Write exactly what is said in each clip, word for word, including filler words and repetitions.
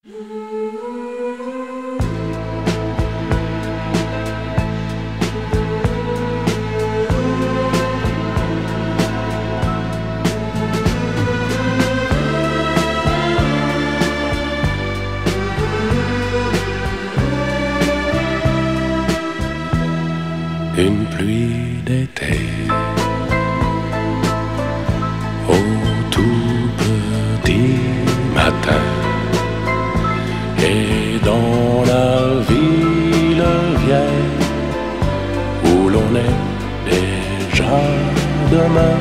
Une pluie d'été au tout petit matin, et dans la ville vieille où l'on est déjà demain,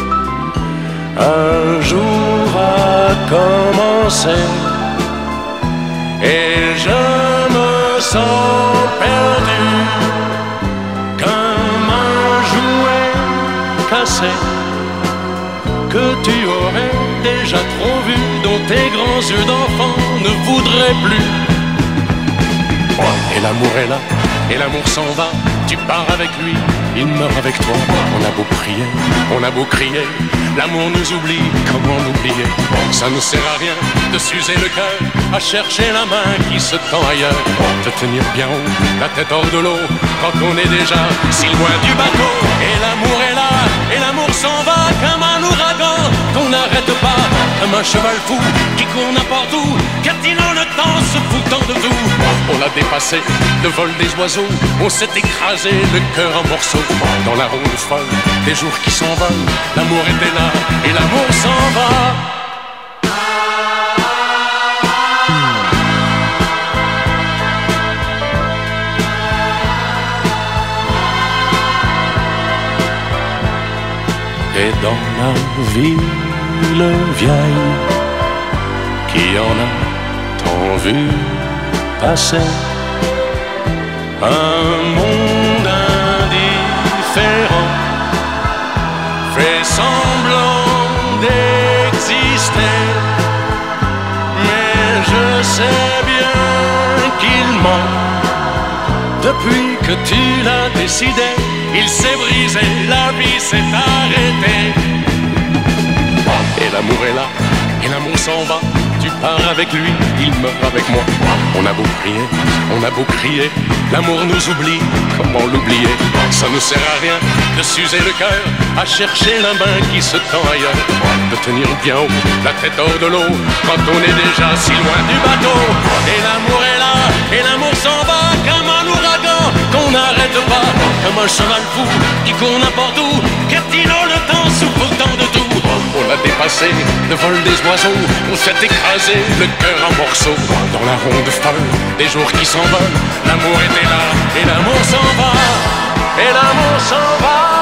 un jour a commencé et je me sens perdu comme un jouet cassé que tu aurais déjà trop vu, dont tes grands yeux d'enfant ne voudraient plus. Et l'amour est là, et l'amour s'en va, tu pars avec lui, il meurt avec toi. On a beau prier, on a beau crier, l'amour nous oublie, comment l'oublier? Ça ne sert à rien de s'user le cœur à chercher la main qui se tend ailleurs, de tenir bien haut, la tête hors de l'eau, quand on est déjà si loin du bateau. Et l'amour est là, et l'amour s'en va comme un ouragan qu'on n'arrête pas, comme un cheval fou qui court n'importe où, captinant le temps, se foutant de tout. On a dépassé le vol des oiseaux, on s'est écrasé le cœur en morceaux dans la ronde folle des jours qui s'envolent. L'amour était là et l'amour s'en va. Et dans la ville vieille qui en a tant vu passer, un monde indifférent fait semblant d'exister, mais je sais bien qu'il ment. Depuis que tu l'as décidé, il s'est brisé, la vie s'est arrêtée. Et l'amour est là, et l'amour s'en va, tu pars avec lui, il meurt avec moi. On a beau prier, on a beau crier, l'amour nous oublie, comment l'oublier? Ça ne sert à rien de s'user le cœur à chercher la main qui se tend ailleurs, de tenir bien haut, la tête hors de l'eau, quand on est déjà si loin du bateau. Et l'amour est là, et l'amour s'en va comme un ouragan qu'on n'arrête pas, comme un cheval fou qui court n'importe où, captinant le temps, souffrant de tout. On a dépassé le vol des oiseaux, on s'est écrasé le cœur en morceaux dans la ronde folle des jours qui s'envolent. L'amour était là et l'amour s'en va, et l'amour s'en va.